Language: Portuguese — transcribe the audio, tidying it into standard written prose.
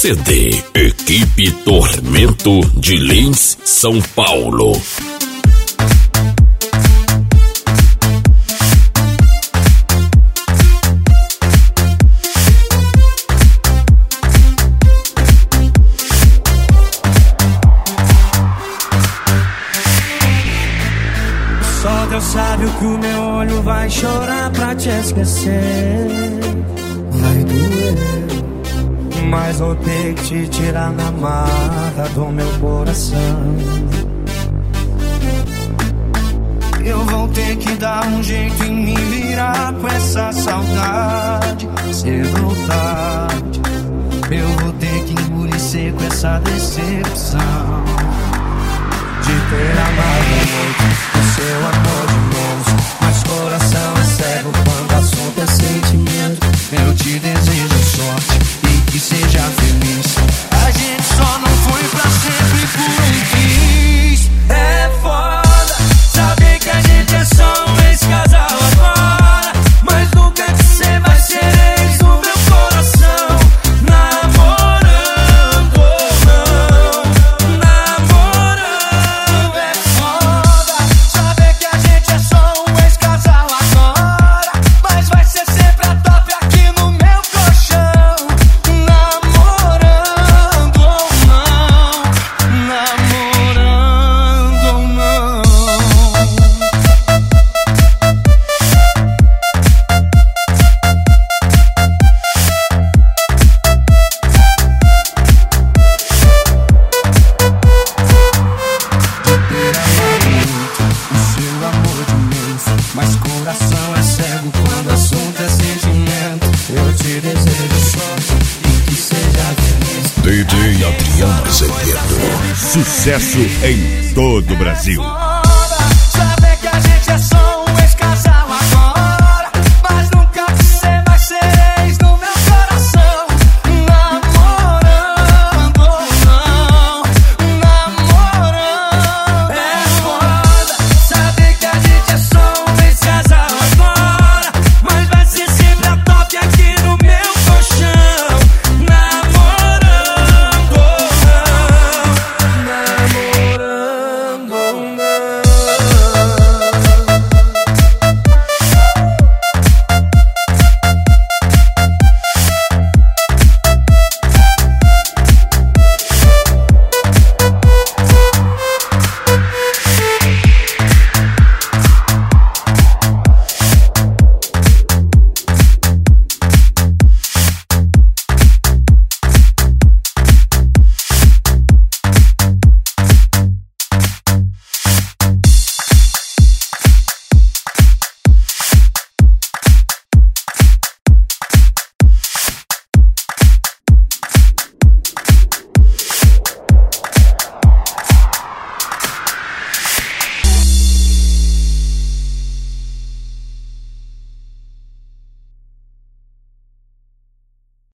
CD Equipe Tormento de Lins, São Paulo. Só Deus sabe o que o meu olho vai chorar pra te esquecer. Vai doer, mas vou ter que te tirar na marra do meu coração. Eu vou ter que dar um jeito em me virar com essa saudade. Cedo ou tarde, eu vou ter que engolir seco essa decepção de ter amado muito o seu amor de novo. Mas coração é cego quando o assunto é sentimento. Eu te desejo sorte e que seja feliz. A gente só não foi pra sempre por um triz. É foda saber que a gente é só um ex-casal agora, mas nunca que cê vai ser ex do meu coração. Namorando ou não, namorando. É foda saber que a gente é só um ex-casal agora, mas vai ser sempre a top aqui no meu colchão. Namorando ou não, namorando ou não. O seu amor de imenso, mas coração é cego quando o assunto é sentimento. Eu te desejo sorte e que seja feliz. DJ Adriano Azevedo. Sucesso em todo o Brasil.